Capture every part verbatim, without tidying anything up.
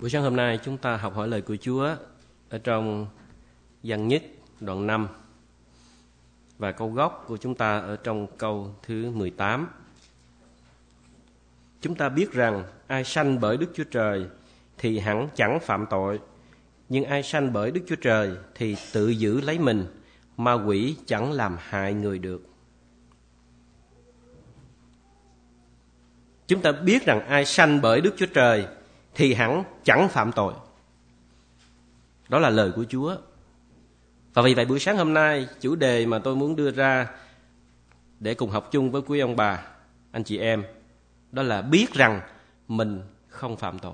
Buổi sáng hôm nay chúng ta học hỏi lời của Chúa ở trong Giăng Nhất đoạn năm và câu gốc của chúng ta ở trong câu thứ mười tám. Chúng ta biết rằng ai sanh bởi Đức Chúa Trời thì hẳn chẳng phạm tội, nhưng ai sanh bởi Đức Chúa Trời thì tự giữ lấy mình, ma quỷ chẳng làm hại người được. Chúng ta biết rằng ai sanh bởi Đức Chúa Trời thì hẳn chẳng phạm tội. Đó là lời của Chúa. Và vì vậy buổi sáng hôm nay, chủ đề mà tôi muốn đưa ra để cùng học chung với quý ông bà, anh chị em, đó là biết rằng mình không phạm tội.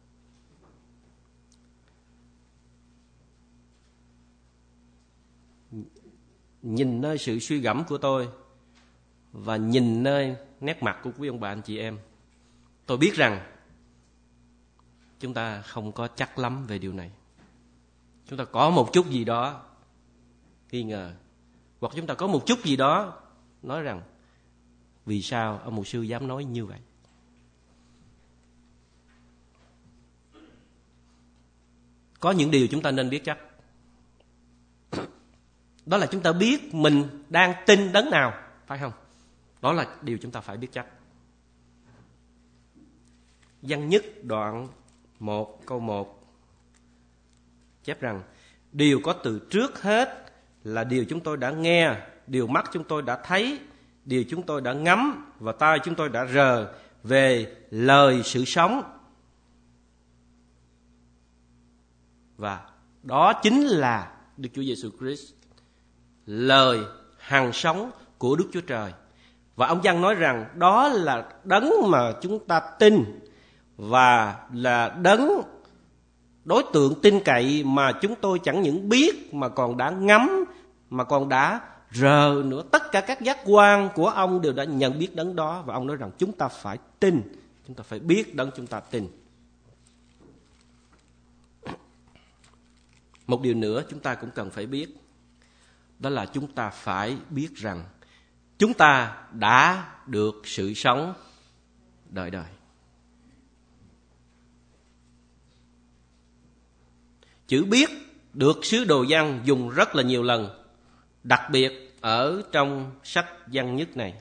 Nhìn nơi sự suy gẫm của tôi và nhìn nơi nét mặt của quý ông bà, anh chị em, tôi biết rằng chúng ta không có chắc lắm về điều này. Chúng ta có một chút gì đó nghi ngờ, hoặc chúng ta có một chút gì đó nói rằng vì sao ông mục sư dám nói như vậy. Có những điều chúng ta nên biết chắc. Đó là chúng ta biết mình đang tin đấng nào, phải không? Đó là điều chúng ta phải biết chắc. Giăng Nhất đoạn một câu một chép rằng: điều có từ trước hết là điều chúng tôi đã nghe, điều mắt chúng tôi đã thấy, điều chúng tôi đã ngắm và tai chúng tôi đã rờ về lời sự sống. Và đó chính là Đức Chúa Giêsu Christ, lời hằng sống của Đức Chúa Trời. Và ông Giăng nói rằng đó là đấng mà chúng ta tin, và là đấng đối tượng tin cậy mà chúng tôi chẳng những biết mà còn đã ngắm, mà còn đã rờ nữa. Tất cả các giác quan của ông đều đã nhận biết đấng đó. Và ông nói rằng chúng ta phải tin, chúng ta phải biết đấng chúng ta tin. Một điều nữa chúng ta cũng cần phải biết, đó là chúng ta phải biết rằng chúng ta đã được sự sống đời đời. Chữ biết được sứ đồ Giăng dùng rất là nhiều lần, đặc biệt ở trong sách Giăng Nhất này.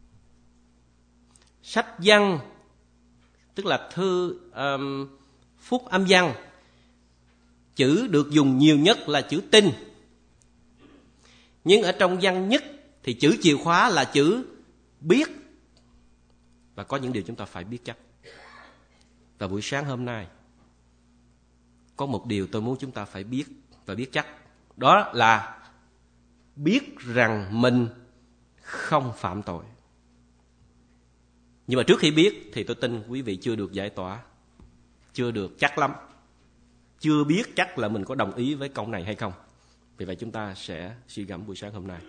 Sách Giăng, tức là thư um, Phúc Âm Giăng, chữ được dùng nhiều nhất là chữ tin. Nhưng ở trong Giăng Nhất thì chữ chìa khóa là chữ biết. Và có những điều chúng ta phải biết chắc. Và buổi sáng hôm nay có một điều tôi muốn chúng ta phải biết và biết chắc. Đó là biết rằng mình không phạm tội. Nhưng mà trước khi biết thì tôi tin quý vị chưa được giải tỏa, chưa được chắc lắm, chưa biết chắc là mình có đồng ý với câu này hay không. Vì vậy chúng ta sẽ suy gẫm buổi sáng hôm nay.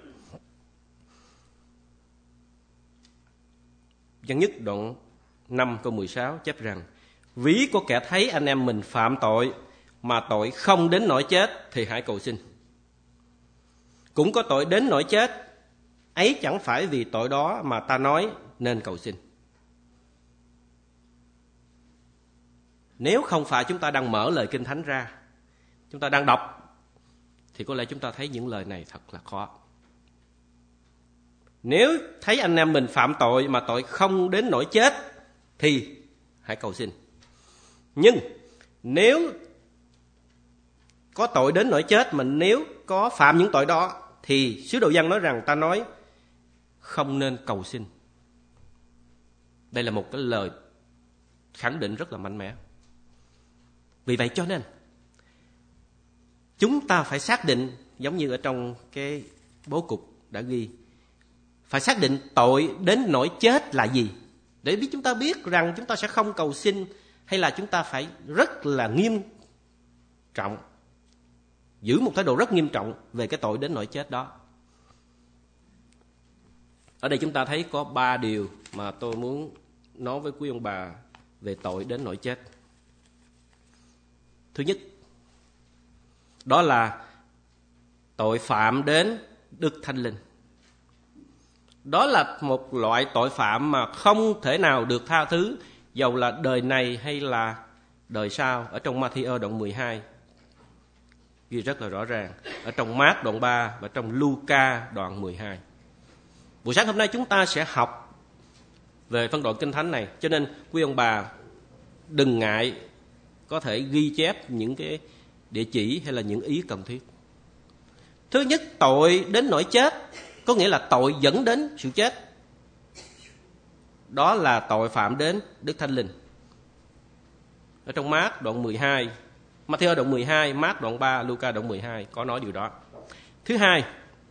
Giăng Nhất đoạn năm câu mười sáu chép rằng: ví có kẻ thấy anh em mình phạm tội mà tội không đến nỗi chết thì hãy cầu xin. Cũng có tội đến nỗi chết, ấy chẳng phải vì tội đó mà ta nói nên cầu xin. Nếu không phải chúng ta đang mở lời Kinh Thánh ra, chúng ta đang đọc, thì có lẽ chúng ta thấy những lời này thật là khó. Nếu thấy anh em mình phạm tội mà tội không đến nỗi chết thì hãy cầu xin. Nhưng nếu có tội đến nỗi chết, mà nếu có phạm những tội đó, thì sứ đồ Giăng nói rằng ta nói không nên cầu xin. Đây là một cái lời khẳng định rất là mạnh mẽ. Vì vậy cho nên chúng ta phải xác định, giống như ở trong cái bố cục đã ghi, phải xác định tội đến nỗi chết là gì, để biết chúng ta biết rằng chúng ta sẽ không cầu xin, hay là chúng ta phải rất là nghiêm trọng, giữ một thái độ rất nghiêm trọng về cái tội đến nỗi chết đó. Ở đây chúng ta thấy có ba điều mà tôi muốn nói với quý ông bà về tội đến nỗi chết. Thứ nhất, đó là tội phạm đến Đức Thánh Linh. Đó là một loại tội phạm mà không thể nào được tha thứ, dầu là đời này hay là đời sau ở trong Ma-thi-ơ đoạn mười hai ghi rất là rõ ràng, ở trong Mát đoạn ba và trong Lu-ca đoạn mười hai. Buổi sáng hôm nay chúng ta sẽ học về phân đoạn Kinh Thánh này, cho nên quý ông bà đừng ngại có thể ghi chép những cái địa chỉ hay là những ý cần thiết. Thứ nhất, tội đến nỗi chết, có nghĩa là tội dẫn đến sự chết. Đó là tội phạm đến Đức Thánh Linh. Ở trong Mát đoạn mười hai, Ma-thi-ơ đoạn mười hai, Mát đoạn ba, Lu-ca đoạn mười hai có nói điều đó. Thứ hai,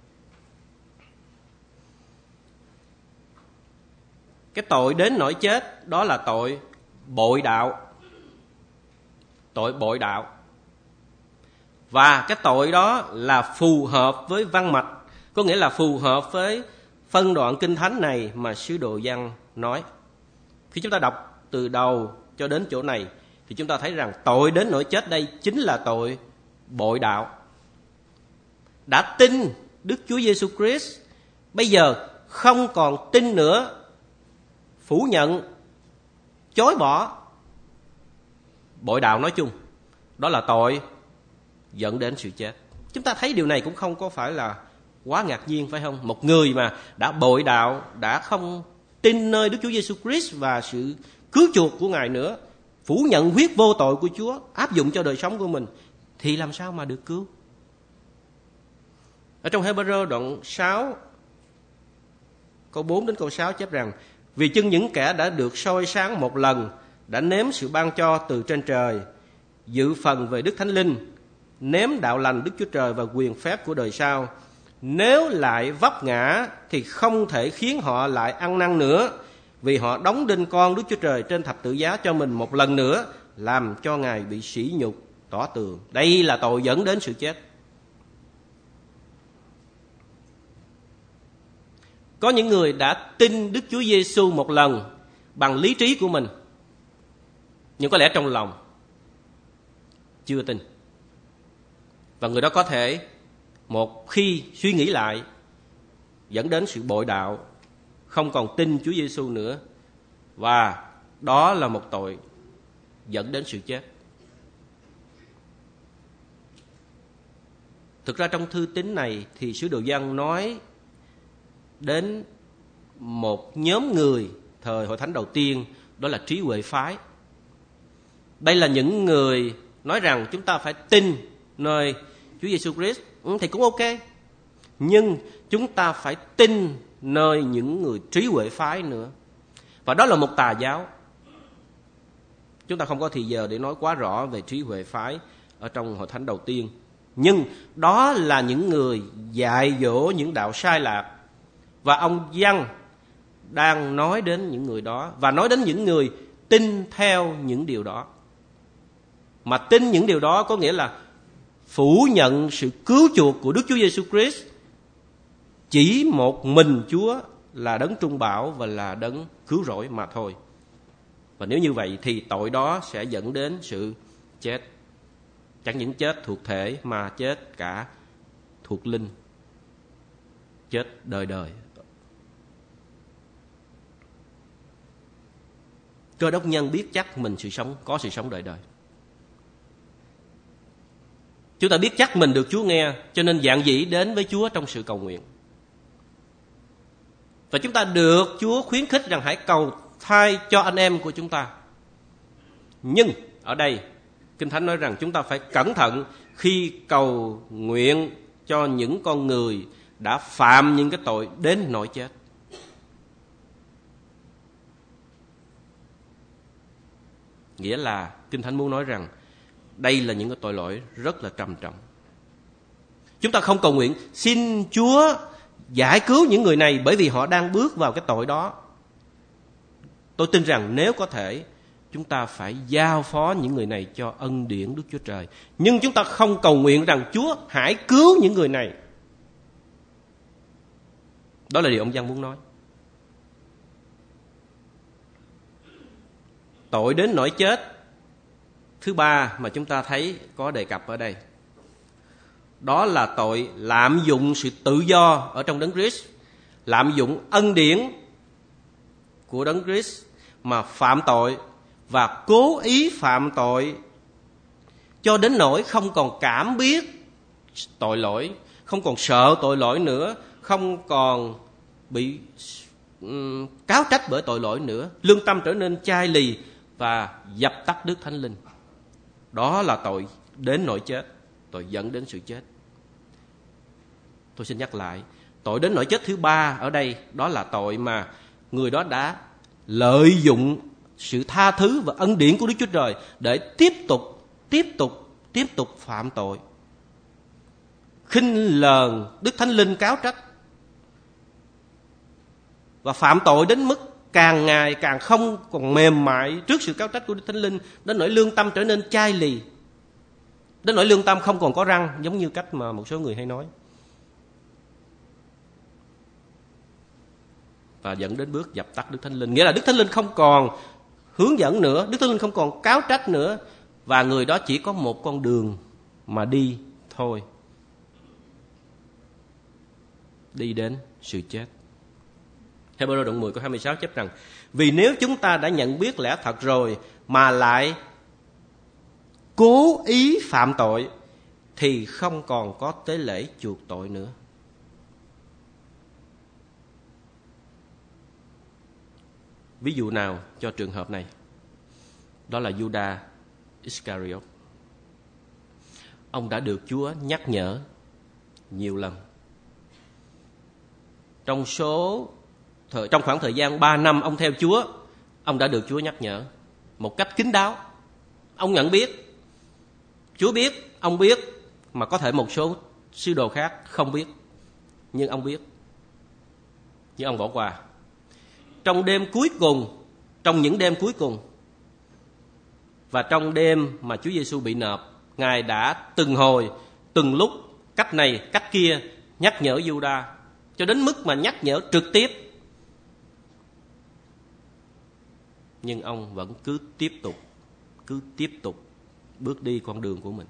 cái tội đến nỗi chết đó là tội bội đạo. Tội bội đạo. Và cái tội đó là phù hợp với văn mạch, có nghĩa là phù hợp với phân đoạn Kinh Thánh này mà sứ đồ Giăng nói. Khi chúng ta đọc từ đầu cho đến chỗ này thì chúng ta thấy rằng tội đến nỗi chết đây chính là tội bội đạo. Đã tin Đức Chúa Giêsu Christ, bây giờ không còn tin nữa, phủ nhận, chối bỏ, bội đạo nói chung, đó là tội dẫn đến sự chết. Chúng ta thấy điều này cũng không có phải là quá ngạc nhiên, phải không? Một người mà đã bội đạo, đã không tin nơi Đức Chúa Giêsu Christ và sự cứu chuộc của Ngài nữa, phủ nhận huyết vô tội của Chúa, áp dụng cho đời sống của mình, thì làm sao mà được cứu? Ở trong Hê-bơ-rơ đoạn sáu, câu bốn đến câu sáu chép rằng: vì chưng những kẻ đã được soi sáng một lần, đã nếm sự ban cho từ trên trời, dự phần về Đức Thánh Linh, nếm đạo lành Đức Chúa Trời và quyền phép của đời sau, nếu lại vấp ngã thì không thể khiến họ lại ăn năn nữa, vì họ đóng đinh con Đức Chúa Trời trên thập tự giá cho mình một lần nữa, làm cho Ngài bị sỉ nhục tỏ tường. Đây là tội dẫn đến sự chết. Có những người đã tin Đức Chúa Giêsu một lần bằng lý trí của mình, nhưng có lẽ trong lòng chưa tin. Và người đó có thể một khi suy nghĩ lại dẫn đến sự bội đạo, không còn tin Chúa Giêsu nữa, và đó là một tội dẫn đến sự chết. Thực ra trong thư tín này thì sứ đồ Giăng nói đến một nhóm người thời Hội Thánh đầu tiên, đó là trí huệ phái. Đây là những người nói rằng chúng ta phải tin nơi Chúa Giêsu Christ, ừ, thì cũng ok, nhưng chúng ta phải tin nơi những người trí huệ phái nữa. Và đó là một tà giáo. Chúng ta không có thì giờ để nói quá rõ về trí huệ phái ở trong Hội Thánh đầu tiên, nhưng đó là những người dạy dỗ những đạo sai lạc. Và ông Giăng đang nói đến những người đó, và nói đến những người tin theo những điều đó. Mà tin những điều đó có nghĩa là phủ nhận sự cứu chuộc của Đức Chúa Giêsu Christ. Chỉ một mình Chúa là đấng trung bảo và là đấng cứu rỗi mà thôi. Và nếu như vậy thì tội đó sẽ dẫn đến sự chết. Chẳng những chết thuộc thể mà chết cả thuộc linh, chết đời đời. Cơ đốc nhân biết chắc mình sự sống, có sự sống đời đời. Chúng ta biết chắc mình được Chúa nghe, cho nên dạn dĩ đến với Chúa trong sự cầu nguyện. Và chúng ta được Chúa khuyến khích rằng hãy cầu thay cho anh em của chúng ta. Nhưng ở đây Kinh Thánh nói rằng chúng ta phải cẩn thận khi cầu nguyện cho những con người đã phạm những cái tội đến nỗi chết. Nghĩa là Kinh Thánh muốn nói rằng đây là những cái tội lỗi rất là trầm trọng. Chúng ta không cầu nguyện xin Chúa giải cứu những người này bởi vì họ đang bước vào cái tội đó. Tôi tin rằng nếu có thể, chúng ta phải giao phó những người này cho ân điển Đức Chúa Trời. Nhưng chúng ta không cầu nguyện rằng Chúa hãy cứu những người này. Đó là điều ông Giăng muốn nói. Tội đến nỗi chết thứ ba mà chúng ta thấy có đề cập ở đây, đó là tội lạm dụng sự tự do ở trong Đấng Christ, lạm dụng ân điển của Đấng Christ mà phạm tội và cố ý phạm tội cho đến nỗi không còn cảm biết tội lỗi, không còn sợ tội lỗi nữa, không còn bị um, cáo trách bởi tội lỗi nữa, lương tâm trở nên chai lì và dập tắt Đức Thánh Linh. Đó là tội đến nỗi chết, tội dẫn đến sự chết. Tôi xin nhắc lại, tội đến nỗi chết thứ ba ở đây, đó là tội mà người đó đã lợi dụng sự tha thứ và ân điển của Đức Chúa Trời để tiếp tục, tiếp tục, tiếp tục phạm tội, khinh lờn Đức Thánh Linh cáo trách, và phạm tội đến mức càng ngày càng không còn mềm mại trước sự cáo trách của Đức Thánh Linh, đến nỗi lương tâm trở nên chai lì, đến nỗi lương tâm không còn có răng, giống như cách mà một số người hay nói, và dẫn đến bước dập tắt Đức Thánh Linh. Nghĩa là Đức Thánh Linh không còn hướng dẫn nữa, Đức Thánh Linh không còn cáo trách nữa, và người đó chỉ có một con đường mà đi thôi, đi đến sự chết. Hebrew đoạn mười câu hai mươi sáu chép rằng: vì nếu chúng ta đã nhận biết lẽ thật rồi mà lại cố ý phạm tội thì không còn có tế lễ chuộc tội nữa. Ví dụ nào cho trường hợp này? Đó là Judas Iscariot. Ông đã được Chúa nhắc nhở nhiều lần. Trong số thời, trong khoảng thời gian ba năm ông theo Chúa, ông đã được Chúa nhắc nhở một cách kín đáo. Ông nhận biết, Chúa biết, ông biết, mà có thể một số sứ đồ khác không biết, nhưng ông biết, nhưng ông bỏ qua. Trong đêm cuối cùng, trong những đêm cuối cùng, và trong đêm mà Chúa Giêsu bị nộp, Ngài đã từng hồi, từng lúc, cách này, cách kia nhắc nhở Judas, cho đến mức mà nhắc nhở trực tiếp. Nhưng ông vẫn cứ tiếp tục, cứ tiếp tục bước đi con đường của mình.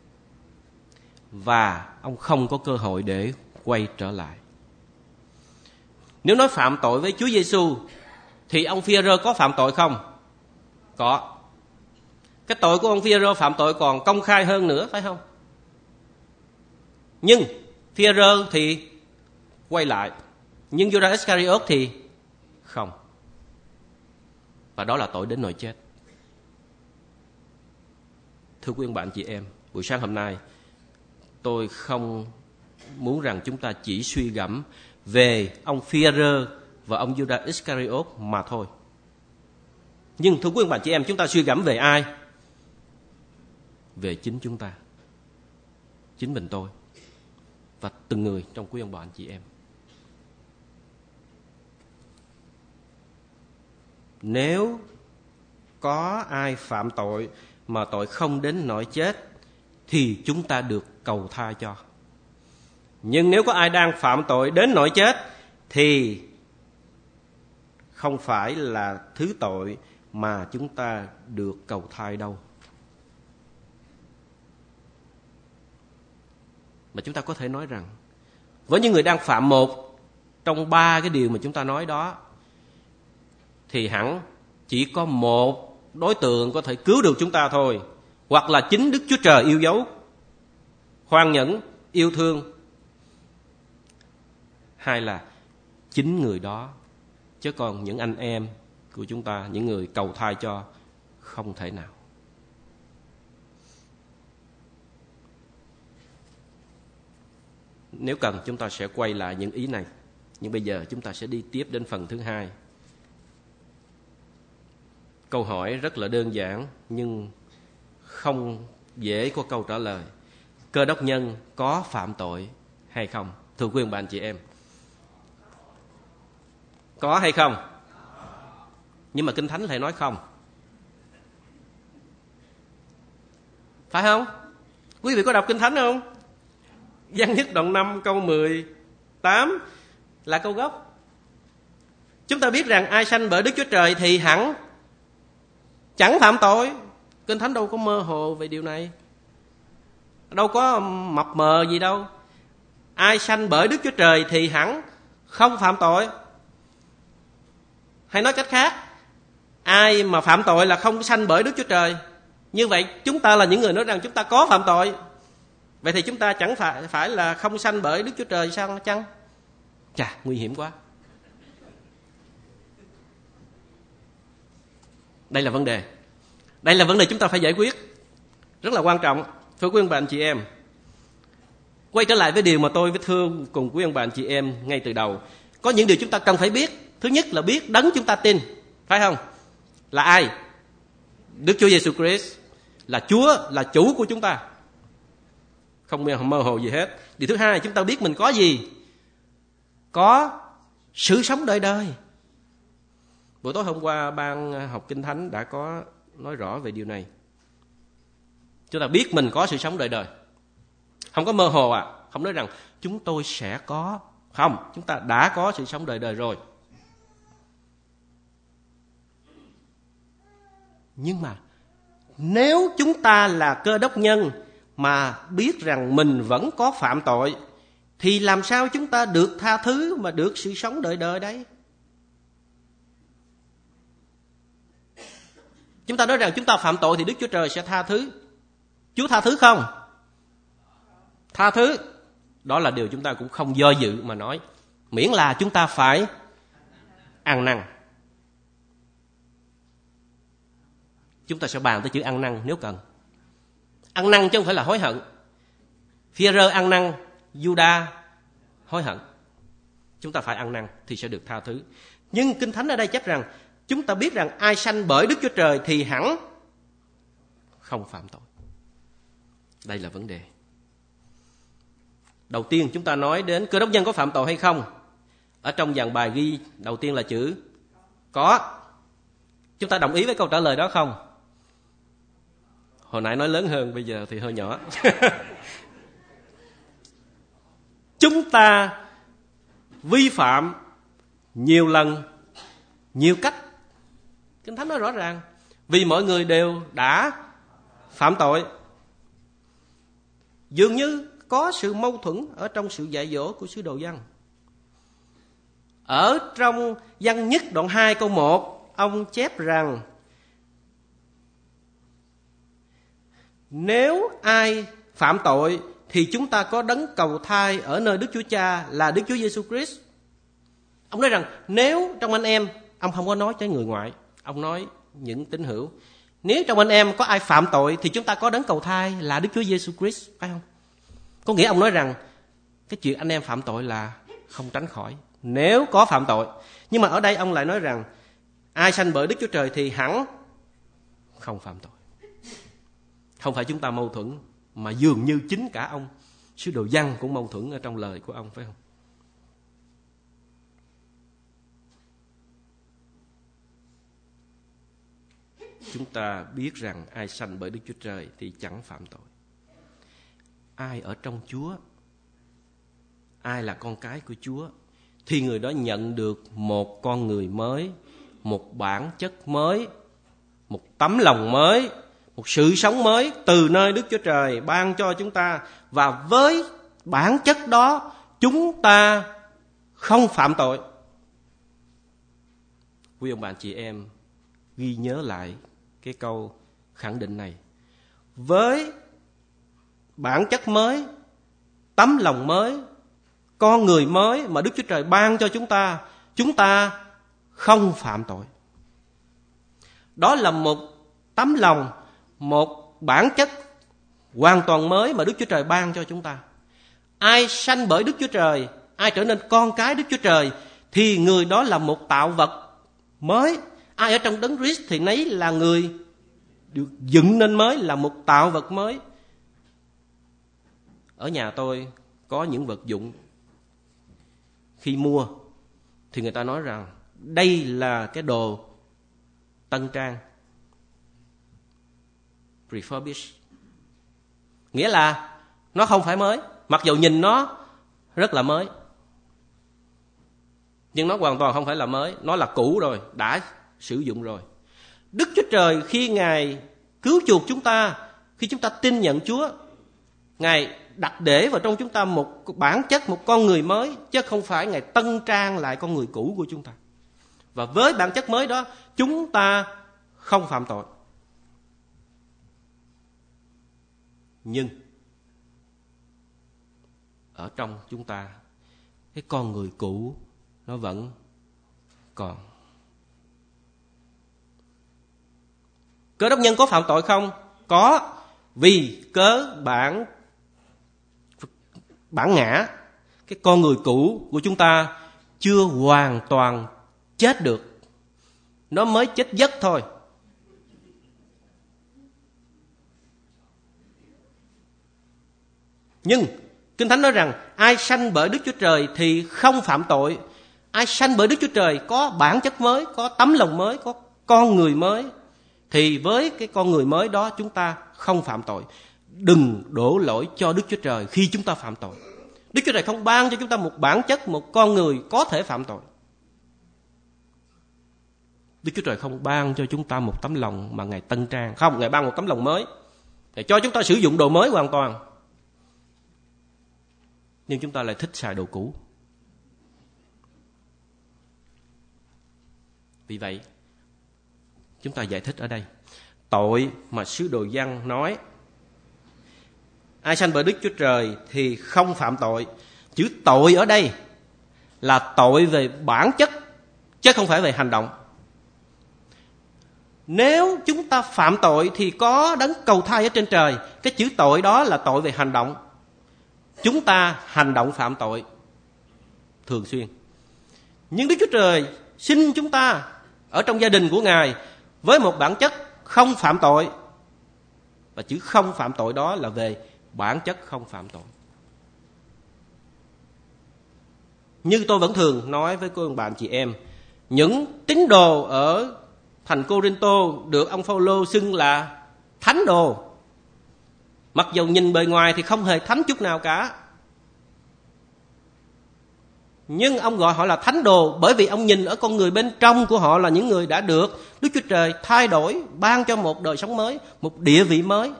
Và ông không có cơ hội để quay trở lại. Nếu nói phạm tội với Chúa Giêsu thì ông Phi-e-rơ có phạm tội không? Có. Cái tội của ông Phi-e-rơ phạm tội còn công khai hơn nữa, phải không? Nhưng Phi-e-rơ thì quay lại, nhưng Judas Iscariot thì không. Và đó là tội đến nỗi chết. Thưa quý ông bạn chị em, buổi sáng hôm nay tôi không muốn rằng chúng ta chỉ suy gẫm về ông Phi-e-rơ và ông Judas Iscariot mà thôi. Nhưng thưa quý ông bạn chị em, chúng ta suy gẫm về ai? Về chính chúng ta, chính mình tôi và từng người trong quý ông bạn chị em. Nếu có ai phạm tội mà tội không đến nỗi chết thì chúng ta được cầu tha cho. Nhưng nếu có ai đang phạm tội đến nỗi chết thì không phải là thứ tội mà chúng ta được cầu tha đâu. Mà chúng ta có thể nói rằng với những người đang phạm một trong ba cái điều mà chúng ta nói đó, thì hẳn chỉ có một đối tượng có thể cứu được chúng ta thôi. Hoặc là chính Đức Chúa Trời yêu dấu, khoan nhẫn, yêu thương. Hai là chính người đó, chứ còn những anh em của chúng ta, những người cầu tha cho, không thể nào. Nếu cần chúng ta sẽ quay lại những ý này. Nhưng bây giờ chúng ta sẽ đi tiếp đến phần thứ hai. Câu hỏi rất là đơn giản nhưng không dễ có câu trả lời. Cơ đốc nhân có phạm tội hay không? Thưa quý ông bà anh chị em, có hay không? Nhưng mà Kinh Thánh lại nói không. Phải không? Quý vị có đọc Kinh Thánh không? Giăng nhất đoạn năm câu mười tám là câu gốc. Chúng ta biết rằng ai sanh bởi Đức Chúa Trời thì hẳn chẳng phạm tội. Kinh Thánh đâu có mơ hồ về điều này, đâu có mập mờ gì đâu. Ai sanh bởi Đức Chúa Trời thì hẳn không phạm tội. Hay nói cách khác, ai mà phạm tội là không sanh bởi Đức Chúa Trời. Như vậy chúng ta là những người nói rằng chúng ta có phạm tội. Vậy thì chúng ta chẳng phải phải là không sanh bởi Đức Chúa Trời sao chăng? Chà, nguy hiểm quá. Đây là vấn đề. Đây là vấn đề chúng ta phải giải quyết. Rất là quan trọng. Thưa quý ông bà anh chị em, quay trở lại với điều mà tôi với thưa cùng quý ông bà anh chị em ngay từ đầu. Có những điều chúng ta cần phải biết. Thứ nhất là biết đấng chúng ta tin, phải không? Là ai? Đức Chúa Giêsu Christ là Chúa, là chủ của chúng ta, không mơ hồ gì hết. Điều thứ hai, chúng ta biết mình có gì? Có sự sống đời đời. Buổi tối hôm qua ban học Kinh Thánh đã có nói rõ về điều này. Chúng ta biết mình có sự sống đời đời, không có mơ hồ à, không nói rằng chúng tôi sẽ có. Không, chúng ta đã có sự sống đời đời rồi. Nhưng mà nếu chúng ta là Cơ Đốc nhân mà biết rằng mình vẫn có phạm tội, thì làm sao chúng ta được tha thứ mà được sự sống đời đời đấy? Chúng ta nói rằng chúng ta phạm tội thì Đức Chúa Trời sẽ tha thứ. Chúa tha thứ không? Tha thứ. Đó là điều chúng ta cũng không do dự mà nói. Miễn là chúng ta phải ăn năn. Chúng ta sẽ bàn tới chữ ăn năn nếu cần. Ăn năn chứ không phải là hối hận. Phi-e-rơ ăn năn, Giu-đa hối hận. Chúng ta phải ăn năn thì sẽ được tha thứ. Nhưng Kinh Thánh ở đây chép rằng chúng ta biết rằng ai sanh bởi Đức Chúa Trời thì hẳn không phạm tội. Đây là vấn đề. Đầu tiên chúng ta nói đến Cơ Đốc nhân có phạm tội hay không. Ở trong dàn bài ghi đầu tiên là chữ có. Chúng ta đồng ý với câu trả lời đó không? Hồi nãy nói lớn hơn, bây giờ thì hơi nhỏ. Chúng ta vi phạm nhiều lần, nhiều cách. Kinh Thánh nói rõ ràng. Vì mọi người đều đã phạm tội. Dường như có sự mâu thuẫn ở trong sự dạy dỗ của sứ đồ Giăng. Ở trong Giăng nhất đoạn hai câu một, ông chép rằng nếu ai phạm tội thì chúng ta có đấng cầu thai ở nơi Đức Chúa Cha là Đức Chúa Giêsu Christ. Ông nói rằng nếu trong anh em, ông không có nói cho người ngoại, ông nói những tín hữu, nếu trong anh em có ai phạm tội thì chúng ta có đấng cầu thai là Đức Chúa Giêsu Christ, phải không? Có nghĩa ông nói rằng cái chuyện anh em phạm tội là không tránh khỏi nếu có phạm tội. Nhưng mà ở đây ông lại nói rằng ai sanh bởi Đức Chúa Trời thì hẳn không phạm tội. Không phải chúng ta mâu thuẫn, mà dường như chính cả ông sứ đồ Giăng cũng mâu thuẫn ở trong lời của ông, phải không? Chúng ta biết rằng ai sanh bởi Đức Chúa Trời thì chẳng phạm tội. Ai ở trong Chúa, ai là con cái của Chúa, thì người đó nhận được một con người mới, một bản chất mới, một tấm lòng mới, một sự sống mới từ nơi Đức Chúa Trời ban cho chúng ta. Và với bản chất đó chúng ta không phạm tội. Quý ông bạn chị em ghi nhớ lại cái câu khẳng định này. Với bản chất mới, tấm lòng mới, con người mới mà Đức Chúa Trời ban cho chúng ta, chúng ta không phạm tội. Đó là một tấm lòng, một bản chất hoàn toàn mới mà Đức Chúa Trời ban cho chúng ta. Ai sanh bởi Đức Chúa Trời, ai trở nên con cái Đức Chúa Trời, thì người đó là một tạo vật mới. Ai ở trong đấng Christ thì nấy là người được dựng nên mới, là một tạo vật mới. Ở nhà tôi có những vật dụng, khi mua thì người ta nói rằng đây là cái đồ tân trang, refurbished. Nghĩa là nó không phải mới, mặc dù nhìn nó rất là mới, nhưng nó hoàn toàn không phải là mới, nó là cũ rồi, đã sử dụng rồi. Đức Chúa Trời khi Ngài cứu chuộc chúng ta, khi chúng ta tin nhận Chúa, Ngài đặt để vào trong chúng ta một bản chất, một con người mới, chứ không phải Ngài tân trang lại con người cũ của chúng ta. Và với bản chất mới đó, chúng ta không phạm tội. Nhưng ở trong chúng ta, cái con người cũ nó vẫn còn. Cơ đốc nhân có phạm tội không? Có, vì cớ bản bản ngã, cái con người cũ của chúng ta chưa hoàn toàn chết được, nó mới chết giấc thôi. Nhưng Kinh Thánh nói rằng ai sanh bởi Đức Chúa Trời thì không phạm tội. Ai sanh bởi Đức Chúa Trời có bản chất mới, có tấm lòng mới, có con người mới, thì với cái con người mới đó chúng ta không phạm tội. Đừng đổ lỗi cho Đức Chúa Trời khi chúng ta phạm tội. Đức Chúa Trời không ban cho chúng ta một bản chất, một con người có thể phạm tội. Đức Chúa Trời không ban cho chúng ta một tấm lòng mà Ngài tân trang. Không, Ngài ban một tấm lòng mới để cho chúng ta sử dụng đồ mới hoàn toàn. Nhưng chúng ta lại thích xài đồ cũ. Vì vậy, chúng ta giải thích ở đây, tội mà sứ đồ Giăng nói ai sanh bởi Đức Chúa Trời thì không phạm tội. Chữ tội ở đây là tội về bản chất, chứ không phải về hành động. Nếu chúng ta phạm tội thì có đấng cầu thay ở trên trời. Cái chữ tội đó là tội về hành động. Chúng ta hành động phạm tội thường xuyên. Nhưng Đức Chúa Trời xin chúng ta ở trong gia đình của Ngài với một bản chất không phạm tội. Và chữ không phạm tội đó là về bản chất không phạm tội. Như tôi vẫn thường nói với cô bạn chị em, những tín đồ ở thành Cô-rinh-tô được ông Phao-lô xưng là thánh đồ. Mặc dù nhìn bề ngoài thì không hề thánh chút nào cả, nhưng ông gọi họ là thánh đồ bởi vì ông nhìn ở con người bên trong của họ là những người đã được Đức Chúa Trời thay đổi, ban cho một đời sống mới, một địa vị mới,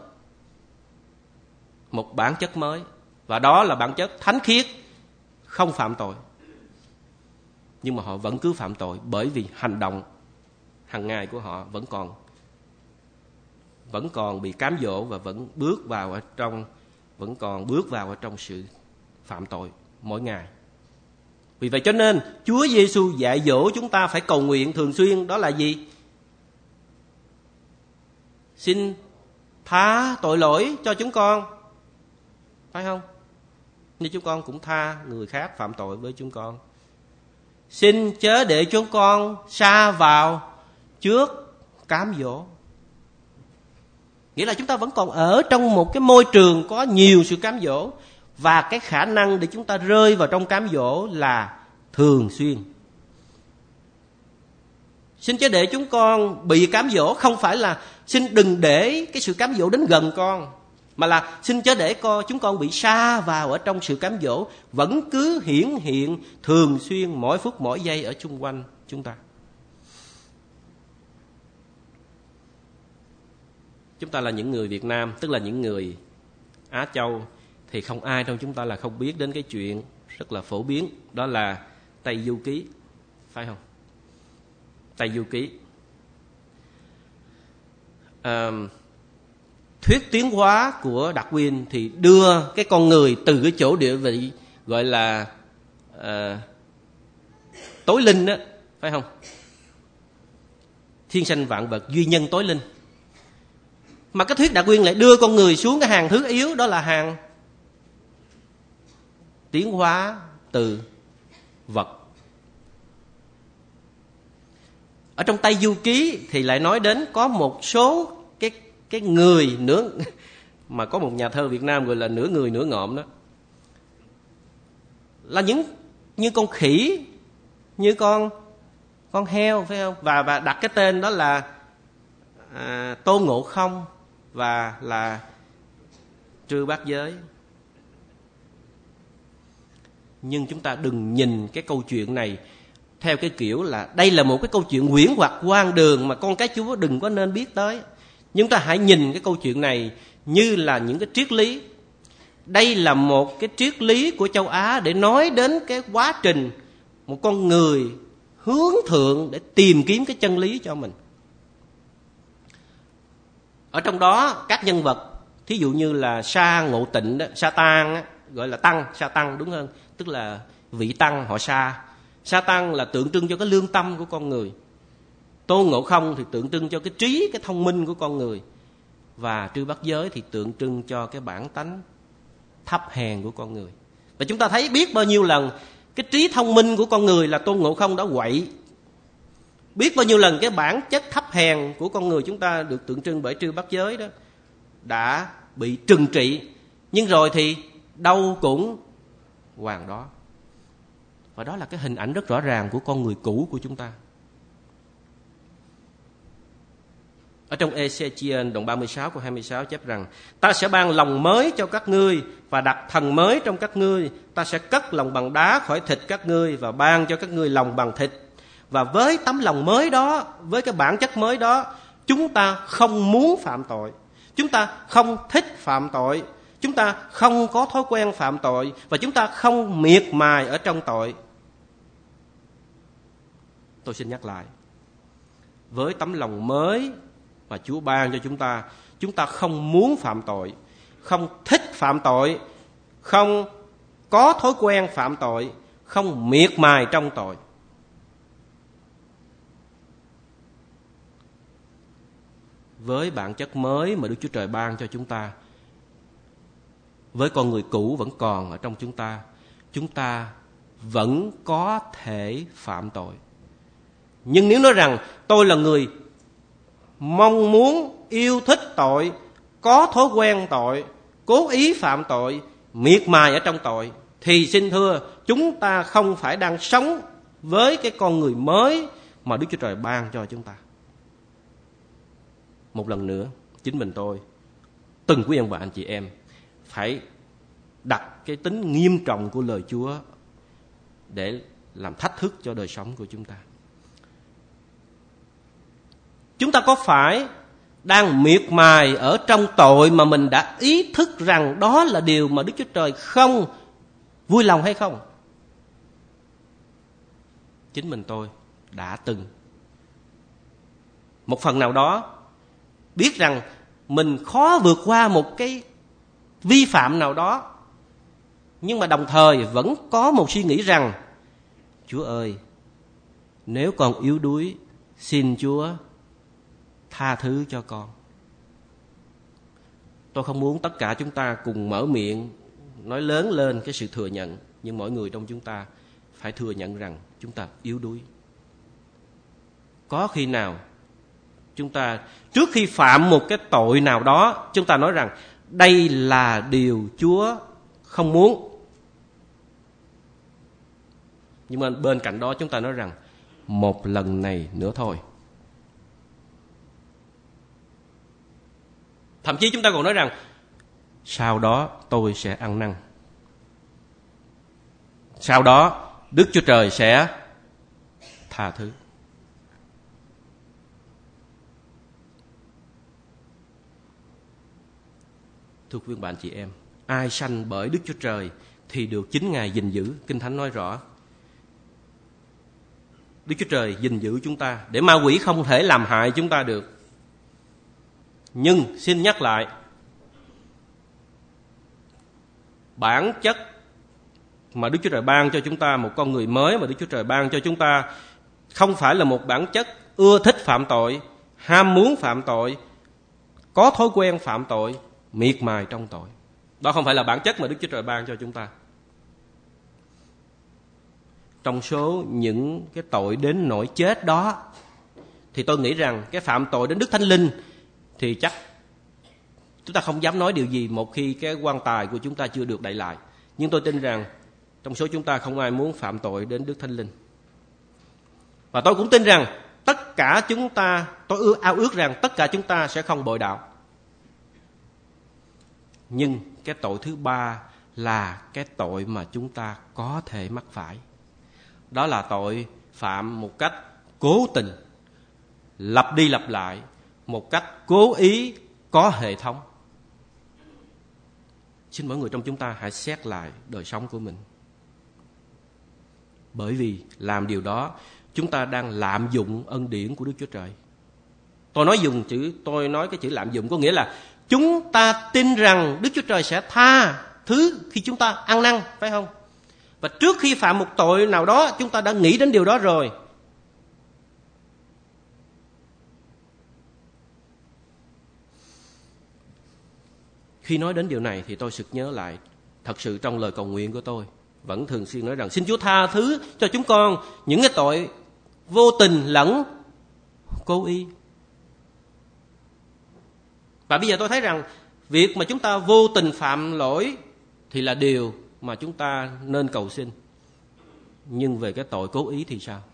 một bản chất mới. Và đó là bản chất thánh khiết, không phạm tội. Nhưng mà họ vẫn cứ phạm tội bởi vì hành động hàng ngày của họ vẫn còn vẫn còn bị cám dỗ và vẫn bước vào ở trong vẫn còn bước vào ở trong sự phạm tội mỗi ngày. Vì vậy cho nên Chúa Giêsu dạy dỗ chúng ta phải cầu nguyện thường xuyên, đó là gì? Xin tha tội lỗi cho chúng con, phải không? Như chúng con cũng tha người khác phạm tội với chúng con. Xin chớ để chúng con sa vào trước cám dỗ. Nghĩa là chúng ta vẫn còn ở trong một cái môi trường có nhiều sự cám dỗ, và cái khả năng để chúng ta rơi vào trong cám dỗ là thường xuyên. Xin chớ để chúng con bị cám dỗ, không phải là xin đừng để cái sự cám dỗ đến gần con, mà là xin chớ để con chúng con bị sa vào ở trong sự cám dỗ vẫn cứ hiển hiện thường xuyên mỗi phút mỗi giây ở chung quanh chúng ta. Chúng ta là những người Việt Nam, tức là những người Á Châu, thì không ai trong chúng ta là không biết đến cái chuyện rất là phổ biến, đó là Tây Du Ký, phải không? Tây Du Ký. À, thuyết tiến hóa của Darwin thì đưa cái con người từ cái chỗ địa vị gọi là à, tối linh đó, phải không? Thiên sanh vạn vật, duy nhân tối linh. Mà cái thuyết Darwin lại đưa con người xuống cái hàng thứ yếu, đó là hàng tiến hóa từ vật. Ở trong Tây Du Ký thì lại nói đến có một số cái cái người nửa, mà có một nhà thơ Việt Nam gọi là nửa người nửa ngộm đó, là những như con khỉ, như con con heo, phải không? Và và đặt cái tên đó là à, Tôn Ngộ Không và là Trư Bát Giới. Nhưng chúng ta đừng nhìn cái câu chuyện này theo cái kiểu là đây là một cái câu chuyện huyễn hoặc hoang đường mà con cái Chúa đừng có nên biết tới. Nhưng ta hãy nhìn cái câu chuyện này như là những cái triết lý. Đây là một cái triết lý của châu Á để nói đến cái quá trình một con người hướng thượng để tìm kiếm cái chân lý cho mình. Ở trong đó các nhân vật, thí dụ như là Sa Ngộ Tịnh đó, Sa Tan á, gọi là tăng, Sa Tăng đúng hơn, tức là vị tăng họ Sa. Sa Tăng là tượng trưng cho cái lương tâm của con người. Tôn Ngộ Không thì tượng trưng cho cái trí, cái thông minh của con người. Và Trư Bát Giới thì tượng trưng cho cái bản tánh thấp hèn của con người. Và chúng ta thấy biết bao nhiêu lần cái trí thông minh của con người là Tôn Ngộ Không đã quậy. Biết bao nhiêu lần cái bản chất thấp hèn của con người chúng ta được tượng trưng bởi Trư Bát Giới đó đã bị trừng trị. Nhưng rồi thì đâu cũng hoàng đó. Và đó là cái hình ảnh rất rõ ràng của con người cũ của chúng ta. Ở trong Ê-xê-chi-ên đoạn ba mươi sáu của hai mươi sáu chép rằng: ta sẽ ban lòng mới cho các ngươi và đặt thần mới trong các ngươi. Ta sẽ cất lòng bằng đá khỏi thịt các ngươi và ban cho các ngươi lòng bằng thịt. Và với tấm lòng mới đó, với cái bản chất mới đó, chúng ta không muốn phạm tội. Chúng ta không thích phạm tội. Chúng ta không có thói quen phạm tội. Và chúng ta không miệt mài ở trong tội. Tôi xin nhắc lại. Với tấm lòng mới mà Chúa ban cho chúng ta, chúng ta không muốn phạm tội, không thích phạm tội, không có thói quen phạm tội, không miệt mài trong tội. Với bản chất mới mà Đức Chúa Trời ban cho chúng ta, với con người cũ vẫn còn ở trong chúng ta, chúng ta vẫn có thể phạm tội. Nhưng nếu nói rằng tôi là người mong muốn, yêu thích tội, có thói quen tội, cố ý phạm tội, miệt mài ở trong tội, thì xin thưa, chúng ta không phải đang sống với cái con người mới mà Đức Chúa Trời ban cho chúng ta. Một lần nữa, chính mình tôi, từng quý ông bà anh chị em phải đặt cái tính nghiêm trọng của lời Chúa để làm thách thức cho đời sống của chúng ta. Chúng ta có phải đang miệt mài ở trong tội mà mình đã ý thức rằng đó là điều mà Đức Chúa Trời không vui lòng hay không? Chính mình tôi đã từng một phần nào đó biết rằng mình khó vượt qua một cái vi phạm nào đó, nhưng mà đồng thời vẫn có một suy nghĩ rằng: Chúa ơi, nếu còn yếu đuối, xin Chúa tha thứ cho con. Tôi không muốn tất cả chúng ta cùng mở miệng nói lớn lên cái sự thừa nhận, nhưng mỗi người trong chúng ta phải thừa nhận rằng chúng ta yếu đuối. Có khi nào chúng ta trước khi phạm một cái tội nào đó, chúng ta nói rằng đây là điều Chúa không muốn, nhưng mà bên cạnh đó chúng ta nói rằng một lần này nữa thôi. Thậm chí chúng ta còn nói rằng sau đó tôi sẽ ăn năn, sau đó Đức Chúa Trời sẽ tha thứ. Thưa quý bạn chị em, ai sanh bởi Đức Chúa Trời thì được chính Ngài gìn giữ. Kinh Thánh nói rõ Đức Chúa Trời gìn giữ chúng ta để ma quỷ không thể làm hại chúng ta được. Nhưng xin nhắc lại, bản chất mà Đức Chúa Trời ban cho chúng ta, một con người mới mà Đức Chúa Trời ban cho chúng ta, không phải là một bản chất ưa thích phạm tội, ham muốn phạm tội, có thói quen phạm tội, miệt mài trong tội. Đó không phải là bản chất mà Đức Chúa Trời ban cho chúng ta. Trong số những cái tội đến nỗi chết đó, thì tôi nghĩ rằng cái phạm tội đến Đức Thánh Linh thì chắc chúng ta không dám nói điều gì một khi cái quan tài của chúng ta chưa được đậy lại. Nhưng tôi tin rằng trong số chúng ta không ai muốn phạm tội đến Đức Thánh Linh. Và tôi cũng tin rằng tất cả chúng ta, tôi ước, ao ước rằng tất cả chúng ta sẽ không bội đạo. Nhưng cái tội thứ ba là cái tội mà chúng ta có thể mắc phải. Đó là tội phạm một cách cố tình, lặp đi lặp lại, một cách cố ý, có hệ thống. Xin mỗi người trong chúng ta hãy xét lại đời sống của mình. Bởi vì làm điều đó, chúng ta đang lạm dụng ân điển của Đức Chúa Trời. Tôi nói dùng chữ, tôi nói cái chữ lạm dụng có nghĩa là chúng ta tin rằng Đức Chúa Trời sẽ tha thứ khi chúng ta ăn năn, phải không? Và trước khi phạm một tội nào đó, chúng ta đã nghĩ đến điều đó rồi. Khi nói đến điều này thì tôi sực nhớ lại, thật sự trong lời cầu nguyện của tôi vẫn thường xuyên nói rằng xin Chúa tha thứ cho chúng con những cái tội vô tình lẫn cố ý. Và bây giờ tôi thấy rằng việc mà chúng ta vô tình phạm lỗi thì là điều mà chúng ta nên cầu xin. Nhưng về cái tội cố ý thì sao?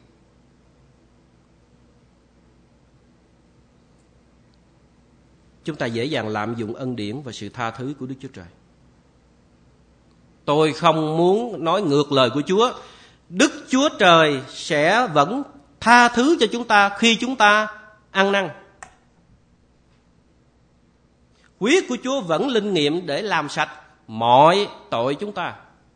Chúng ta dễ dàng lạm dụng ân điển và sự tha thứ của Đức Chúa Trời. Tôi không muốn nói ngược lời của Chúa. Đức Chúa Trời sẽ vẫn tha thứ cho chúng ta khi chúng ta ăn năn. Huyết của Chúa vẫn linh nghiệm để làm sạch mọi tội chúng ta.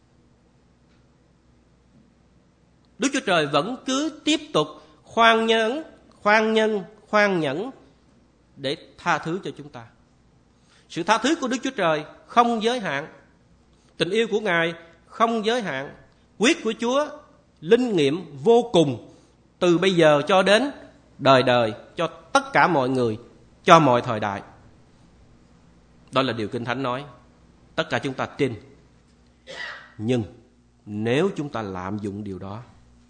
Đức Chúa Trời vẫn cứ tiếp tục khoan nhẫn, khoan nhân, khoan nhẫn để tha thứ cho chúng ta. Sự tha thứ của Đức Chúa Trời không giới hạn. Tình yêu của Ngài không giới hạn. Huyết của Chúa linh nghiệm vô cùng từ bây giờ cho đến đời đời, cho tất cả mọi người, cho mọi thời đại. Đó là điều Kinh Thánh nói. Tất cả chúng ta tin. Nhưng nếu chúng ta lạm dụng điều đó,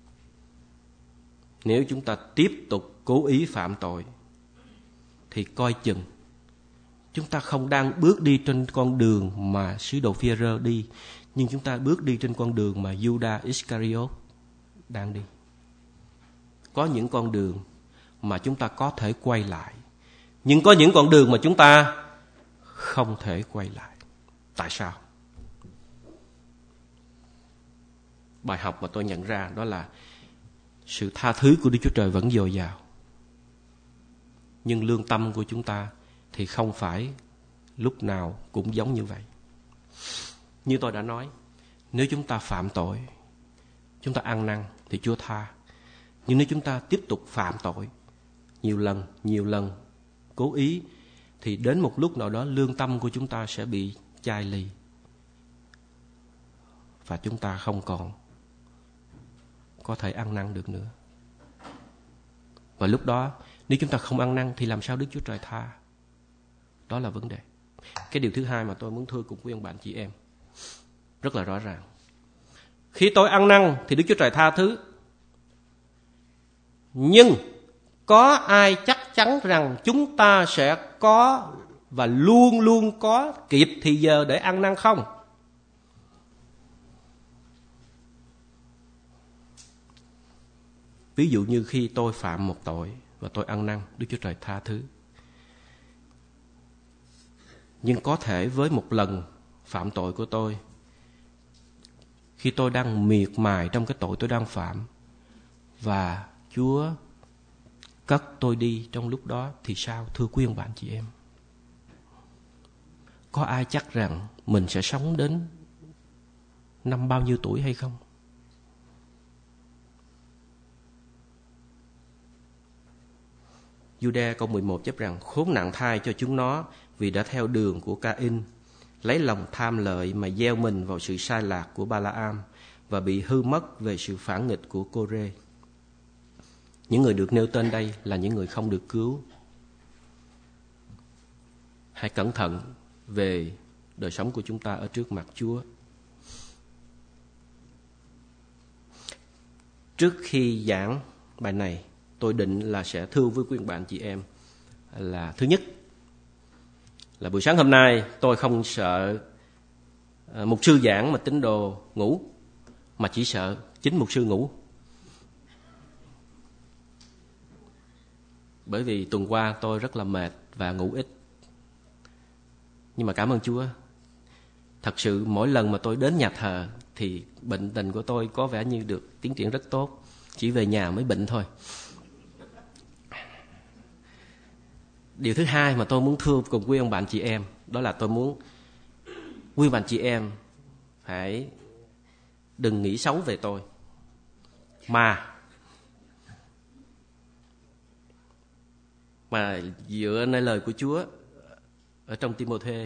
nếu chúng ta tiếp tục cố ý phạm tội, thì coi chừng chúng ta không đang bước đi trên con đường mà sứ đồ Phi-e-rơ đi, nhưng chúng ta bước đi trên con đường mà Judas Iscariot đang đi. Có những con đường mà chúng ta có thể quay lại, nhưng có những con đường mà chúng ta không thể quay lại. Tại sao? Bài học mà tôi nhận ra đó là sự tha thứ của Đức Chúa Trời vẫn dồi dào. Nhưng lương tâm của chúng ta thì không phải lúc nào cũng giống như vậy. Như tôi đã nói, nếu chúng ta phạm tội, chúng ta ăn năn thì Chúa tha. Nhưng nếu chúng ta tiếp tục phạm tội nhiều lần, nhiều lần, cố ý, thì đến một lúc nào đó lương tâm của chúng ta sẽ bị chai lì. Và chúng ta không còn có thể ăn năn được nữa. Và lúc đó, nếu chúng ta không ăn năn thì làm sao Đức Chúa Trời tha? Đó là vấn đề. Cái điều thứ hai mà tôi muốn thưa cùng quý ông bạn chị em rất là rõ ràng. Khi tôi ăn năn thì Đức Chúa Trời tha thứ. Nhưng có ai chắc chắn rằng chúng ta sẽ có và luôn luôn có kịp thì giờ để ăn năn không? Ví dụ như khi tôi phạm một tội và tôi ăn năn, Đức Chúa Trời tha thứ. Nhưng có thể với một lần phạm tội của tôi, khi tôi đang miệt mài trong cái tội tôi đang phạm, và Chúa cất tôi đi trong lúc đó thì sao, thưa quý ông bạn chị em? Có ai chắc rằng mình sẽ sống đến năm bao nhiêu tuổi hay không? Giu-đa câu mười một chép rằng khốn nạn thai cho chúng nó vì đã theo đường của Ca-in, lấy lòng tham lợi mà gieo mình vào sự sai lạc của Ba-la-am và bị hư mất về sự phản nghịch của Cô-rê. Những người được nêu tên đây là những người không được cứu. Hãy cẩn thận về đời sống của chúng ta ở trước mặt Chúa. Trước khi giảng bài này, tôi định là sẽ thưa với quý bạn chị em là thứ nhất là buổi sáng hôm nay tôi không sợ mục sư giảng mà tín đồ ngủ, mà chỉ sợ chính mục sư ngủ. Bởi vì tuần qua tôi rất là mệt và ngủ ít. Nhưng mà cảm ơn Chúa, thật sự mỗi lần mà tôi đến nhà thờ thì bệnh tình của tôi có vẻ như được tiến triển rất tốt. Chỉ về nhà mới bệnh thôi. Điều thứ hai mà tôi muốn thưa cùng quý ông bạn chị em, đó là tôi muốn quý bạn chị em phải đừng nghĩ xấu về tôi, mà mà dựa nơi lời của Chúa ở trong Ti-mô-thê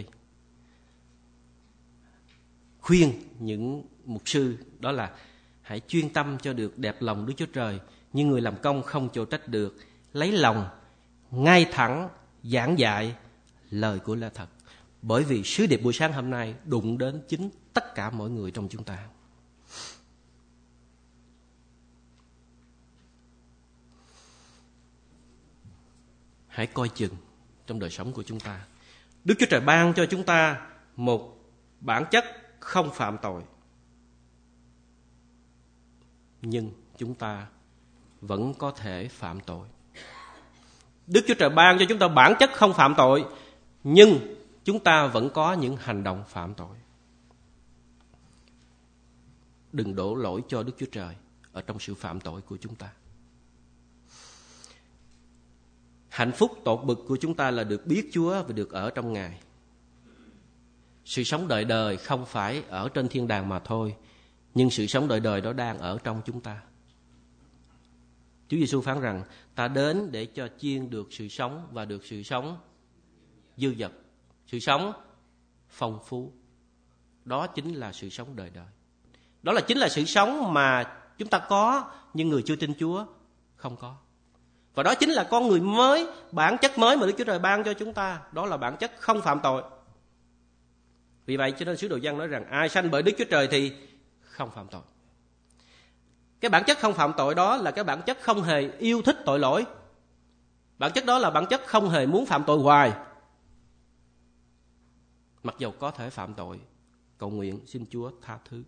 khuyên những mục sư, đó là hãy chuyên tâm cho được đẹp lòng Đức Chúa Trời, như người làm công không chỗ trách được, lấy lòng ngay thẳng giảng dạy lời của lẽ thật. Bởi vì sứ điệp buổi sáng hôm nay đụng đến chính tất cả mọi người trong chúng ta. Hãy coi chừng trong đời sống của chúng ta. Đức Chúa Trời ban cho chúng ta một bản chất không phạm tội, nhưng chúng ta vẫn có thể phạm tội. Đức Chúa Trời ban cho chúng ta bản chất không phạm tội, nhưng chúng ta vẫn có những hành động phạm tội. Đừng đổ lỗi cho Đức Chúa Trời ở trong sự phạm tội của chúng ta. Hạnh phúc tột bực của chúng ta là được biết Chúa và được ở trong Ngài. Sự sống đời đời không phải ở trên thiên đàng mà thôi, nhưng sự sống đời đời đó đang ở trong chúng ta. Chúa Giêsu phán rằng ta đến để cho chiên được sự sống và được sự sống dư dật, sự sống phong phú. Đó chính là sự sống đời đời. Đó là chính là sự sống mà chúng ta có nhưng người chưa tin Chúa không có. Và đó chính là con người mới, bản chất mới mà Đức Chúa Trời ban cho chúng ta. Đó là bản chất không phạm tội. Vì vậy cho nên sứ đồ Giăng nói rằng ai sanh bởi Đức Chúa Trời thì không phạm tội. Cái bản chất không phạm tội đó là cái bản chất không hề yêu thích tội lỗi. Bản chất đó là bản chất không hề muốn phạm tội hoài. Mặc dầu có thể phạm tội, cầu nguyện xin Chúa tha thứ.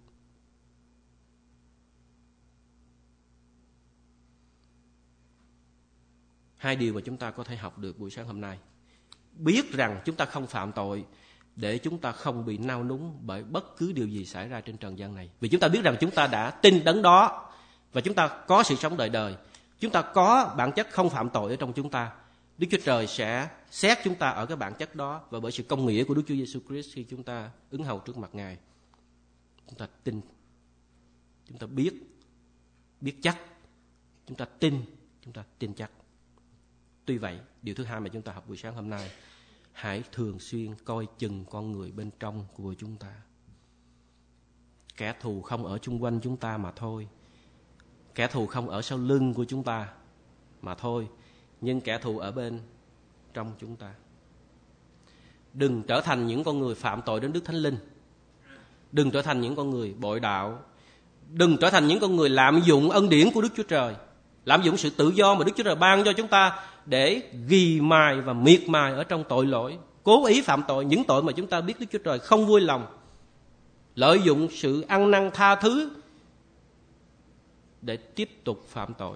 Hai điều mà chúng ta có thể học được buổi sáng hôm nay. Biết rằng chúng ta không phạm tội để chúng ta không bị nao núng bởi bất cứ điều gì xảy ra trên trần gian này. Vì chúng ta biết rằng chúng ta đã tin đấng đó và chúng ta có sự sống đời đời. Chúng ta có bản chất không phạm tội ở trong chúng ta. Đức Chúa Trời sẽ xét chúng ta ở cái bản chất đó, và bởi sự công nghĩa của Đức Chúa Giêsu Christ khi chúng ta ứng hầu trước mặt Ngài, chúng ta tin, chúng ta biết, biết chắc, chúng ta tin, chúng ta tin chắc. Tuy vậy, điều thứ hai mà chúng ta học buổi sáng hôm nay, hãy thường xuyên coi chừng con người bên trong của chúng ta. Kẻ thù không ở chung quanh chúng ta mà thôi. Kẻ thù không ở sau lưng của chúng ta mà thôi, nhưng kẻ thù ở bên trong chúng ta. Đừng trở thành những con người phạm tội đến Đức Thánh Linh. Đừng trở thành những con người bội đạo. Đừng trở thành những con người lạm dụng ân điển của Đức Chúa Trời, lạm dụng sự tự do mà Đức Chúa Trời ban cho chúng ta để ghi mài và miệt mài ở trong tội lỗi, cố ý phạm tội những tội mà chúng ta biết Đức Chúa Trời không vui lòng, lợi dụng sự ăn năn tha thứ để tiếp tục phạm tội.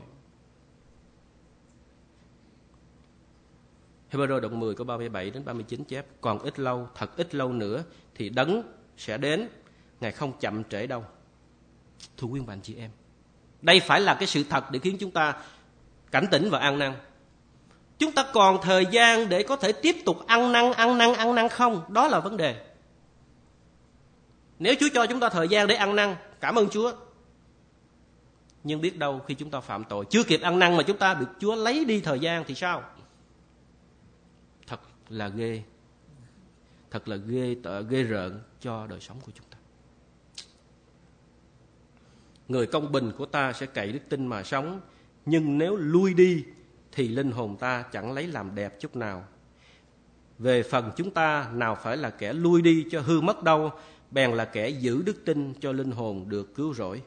Hebrew đoạn mười câu ba mươi bảy đến ba mươi chín chép: còn ít lâu, thật ít lâu nữa thì đấng sẽ đến, Ngài không chậm trễ đâu. Thưa quý bạn chị em, đây phải là cái sự thật để khiến chúng ta cảnh tỉnh và ăn năn. Chúng ta còn thời gian để có thể tiếp tục ăn năn, ăn năn, ăn năn không? Đó là vấn đề. Nếu Chúa cho chúng ta thời gian để ăn năn, cảm ơn Chúa. Nhưng biết đâu khi chúng ta phạm tội, chưa kịp ăn năn mà chúng ta được Chúa lấy đi thời gian thì sao? Thật là ghê. Thật là ghê, ghê rợn cho đời sống của chúng ta. Người công bình của ta sẽ cậy đức tin mà sống, nhưng nếu lui đi thì linh hồn ta chẳng lấy làm đẹp chút nào. Về phần chúng ta, nào phải là kẻ lui đi cho hư mất đâu, bèn là kẻ giữ đức tin cho linh hồn được cứu rỗi.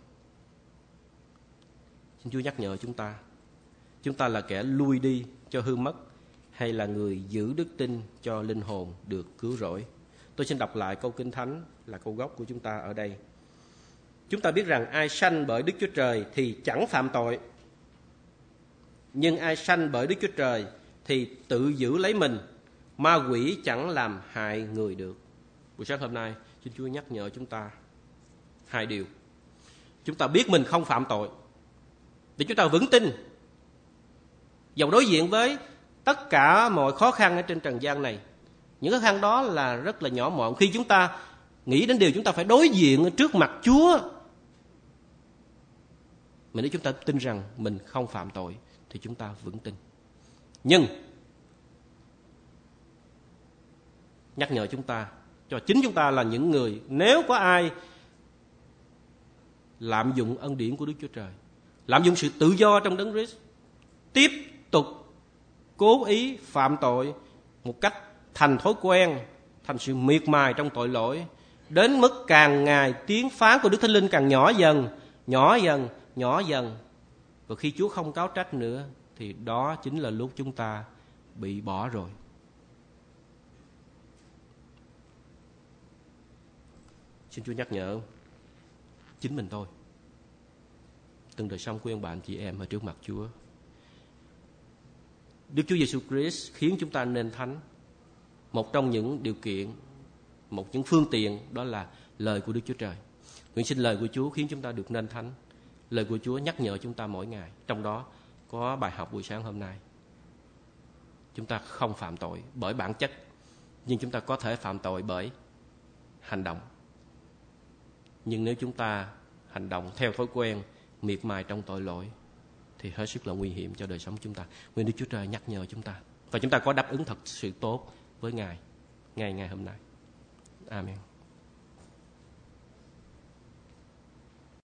Xin Chúa nhắc nhở chúng ta, chúng ta là kẻ lui đi cho hư mất, hay là người giữ đức tin cho linh hồn được cứu rỗi? Tôi xin đọc lại câu Kinh Thánh là câu gốc của chúng ta ở đây. Chúng ta biết rằng ai sanh bởi Đức Chúa Trời thì chẳng phạm tội, nhưng ai sanh bởi Đức Chúa Trời thì tự giữ lấy mình, ma quỷ chẳng làm hại người được. Buổi sáng hôm nay, xin Chúa nhắc nhở chúng ta hai điều. Chúng ta biết mình không phạm tội để chúng ta vững tin, dầu đối diện với tất cả mọi khó khăn ở trên trần gian này. Những khó khăn đó là rất là nhỏ mọn khi chúng ta nghĩ đến điều chúng ta phải đối diện trước mặt Chúa. Mà nếu chúng ta tin rằng mình không phạm tội thì chúng ta vững tin. Nhưng nhắc nhở chúng ta, cho chính chúng ta là những người, nếu có ai lạm dụng ân điển của Đức Chúa Trời, lạm dụng sự tự do trong Đấng Christ, tiếp tục cố ý phạm tội một cách thành thói quen, thành sự miệt mài trong tội lỗi, đến mức càng ngày tiếng phán của Đức Thánh Linh càng nhỏ dần, nhỏ dần, nhỏ dần. Và khi Chúa không cáo trách nữa thì đó chính là lúc chúng ta bị bỏ rồi. Xin Chúa nhắc nhở chính mình thôi, từng đời sống của ông bạn chị em ở trước mặt Chúa. Đức Chúa Giêsu Christ khiến chúng ta nên thánh. Một trong những điều kiện, một những phương tiện đó là lời của Đức Chúa Trời. Nguyện xin lời của Chúa khiến chúng ta được nên thánh. Lời của Chúa nhắc nhở chúng ta mỗi ngày. Trong đó có bài học buổi sáng hôm nay. Chúng ta không phạm tội bởi bản chất, nhưng chúng ta có thể phạm tội bởi hành động. Nhưng nếu chúng ta hành động theo thói quen, miệt mài trong tội lỗi, thì hết sức là nguy hiểm cho đời sống chúng ta. Nguyện Đức Chúa Trời nhắc nhở chúng ta, và chúng ta có đáp ứng thật sự tốt với Ngài ngày ngày hôm nay. Amen.